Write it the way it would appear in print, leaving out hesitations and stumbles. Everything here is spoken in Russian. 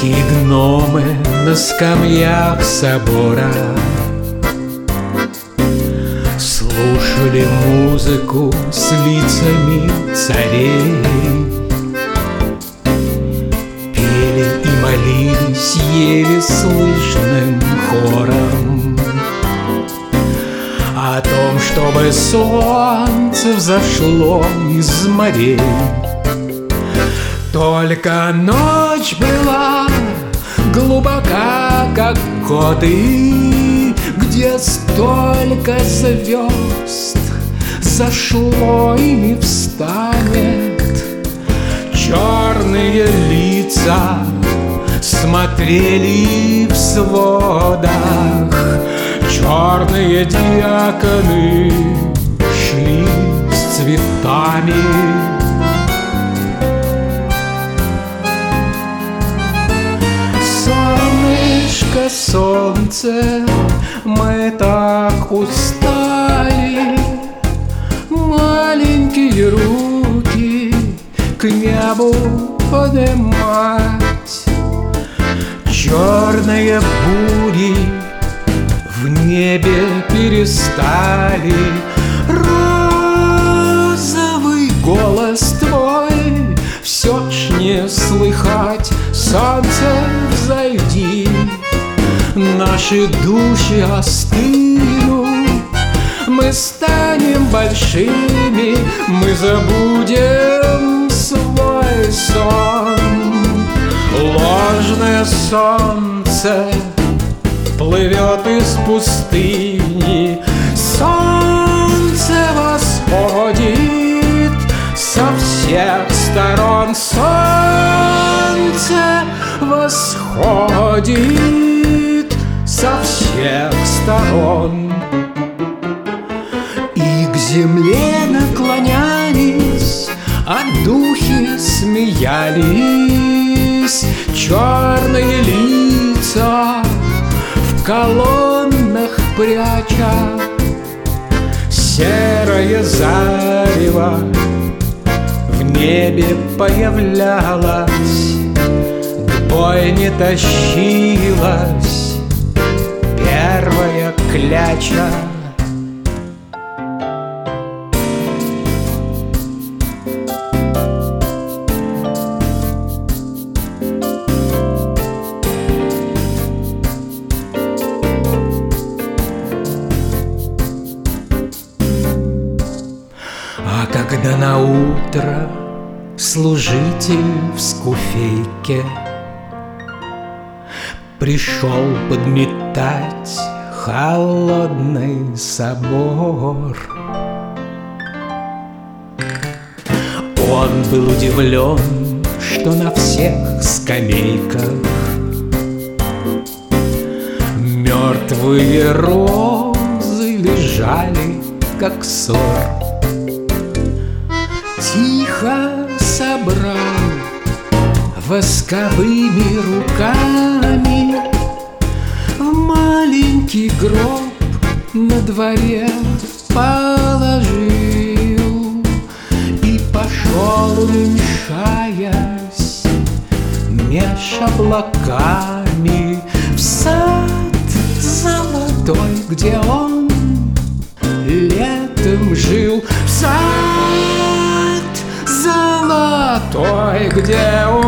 И гномы на скамьях собора слушали музыку с лицами царей, пели и молились еле слышным хором о том, чтобы солнце взошло из морей. Только ночь была глубока, как годы, где столько звезд зашло и не встанет. Черные лица смотрели в сводах, черные диаконы шли с цветами. Солнышко, солнце, мы так устали, маленькие руки к небу поднимать. Черные бури в небе перестали. Розовый голос твой все ж не слыхать. Солнце, взойди, наши души остынут, мы станем большими, мы забудем свой сон. Ложное солнце плывет из пустыни, солнце восходит со всех сторон. Солнце восходит со всех сторон. И к земле наклонялись, а духи смеялись. Черные лица в колоннах пряча, серое зарево в небе появлялось, к бойне тащилась первая кляча. А когда наутро служитель в скуфейке пришел подметать холодный собор, он был удивлен, что на всех скамейках мертвые розы лежали, как ссор. Тихо собрал восковыми руками в маленький гроб на дворе положил и пошел, уменьшаясь меж облаками, в сад золотой, где он летом жил. В сад золотой, где он